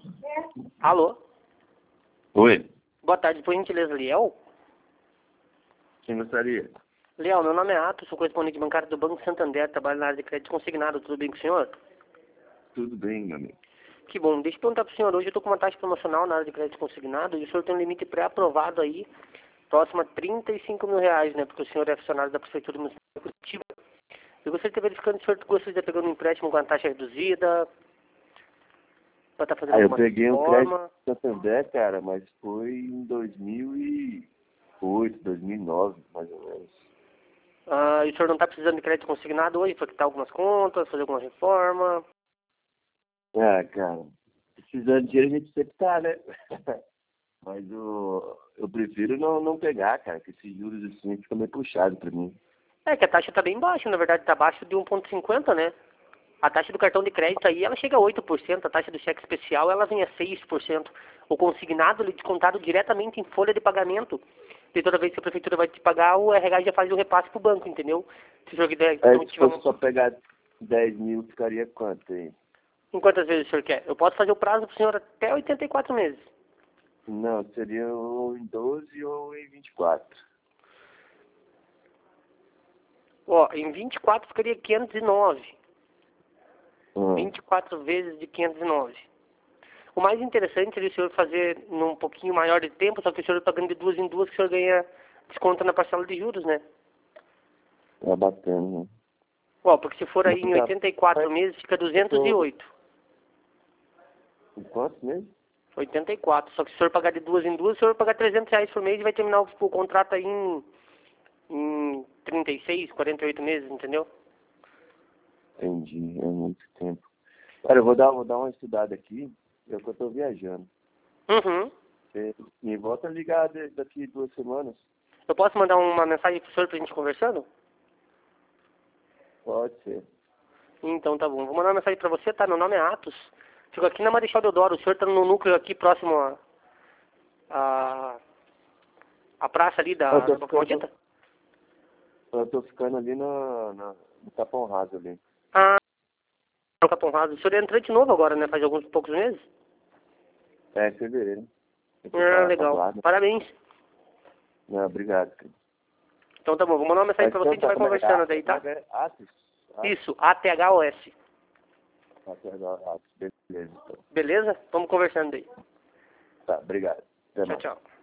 Alô? Oi, Boa tarde, por gentileza, Liel? quem gostaria? Liel, meu nome é Atos, sou correspondente bancário do Banco Santander, trabalho na área de crédito consignado, tudo bem com o senhor? Tudo bem, meu amigo. Que bom, deixa eu perguntar para o senhor, hoje eu estou com uma taxa promocional na área de crédito consignado e o senhor tem um limite pré-aprovado aí, próximo a R$ 35.000, né, porque o senhor é funcionário da Prefeitura Municipal de Curitiba. Eu gostaria de estar verificando se o senhor gostaria de estar pegando um empréstimo com a taxa reduzida, para estar fazendo Eu alguma peguei um reforma. crédito do Santander, cara, mas foi em 2008, 2009, mais ou menos. E o senhor não está precisando de crédito consignado hoje para quitar algumas contas, fazer alguma reforma? Ah, cara, precisando de dinheiro a gente sempre tá, né? Mas eu prefiro não pegar, cara, que esses juros assim ficam meio puxado pra mim. É que a taxa está bem baixa, na verdade está abaixo de 1,50, né? A taxa do cartão de crédito aí, ela chega a 8%, a taxa do cheque especial, ela vem a 6%. O consignado, ele é descontado diretamente em folha de pagamento. E toda vez que a prefeitura vai te pagar, o RH já faz o repasse pro banco, entendeu? Se o senhor quiser, então, Se fosse só pegar 10 mil, ficaria quanto aí? em quantas vezes o senhor quer? Eu posso fazer o prazo pro senhor até 84 meses. Não, seria ou em 12 ou em 24. Ó, em 24 ficaria 509. Ah, 24 vezes de 509. O mais interessante seria o senhor fazer num pouquinho maior de tempo, só que o senhor pagando de duas em duas, que o senhor ganha desconto na parcela de juros, né? é bacana, né? Ó, porque se for aí em Mas, 84 meses, fica eu tô... 208. Em quanto mesmo? 84. Só que se o senhor pagar de duas em duas, o senhor vai pagar R$ 300 por mês e vai terminar o contrato aí em 36, 48 meses, entendeu? Entendi, é muito tempo. Cara, eu vou dar uma estudada aqui, é que eu tô viajando. Uhum. Você me volta a ligar daqui 2 semanas? Eu posso mandar uma mensagem pro senhor pra gente conversando? Pode ser. Então tá bom. Vou mandar uma mensagem pra você, tá? Meu nome é Atos. Fico aqui na Marechal Deodoro. O senhor tá no núcleo aqui próximo a, a praça ali Eu da tô Boca ficando, Maldita? eu tô ficando ali no Capão Raso ali. Ah, no Capão Raso. O senhor é entrante novo agora, né? Faz alguns poucos meses? É, fevereiro. Eu tô Ah, pra legal. guarda. Parabéns. Não, obrigado, cara. Então tá bom. Vou mandar uma mensagem Mas pra você e a então gente tá, vai como é que é? conversando daí, Como tá? é que é? Atos? Isso, ATHOS. Atos, beleza, então. Beleza? Vamos conversando daí. Tá, obrigado. Até Tchau, mais. tchau.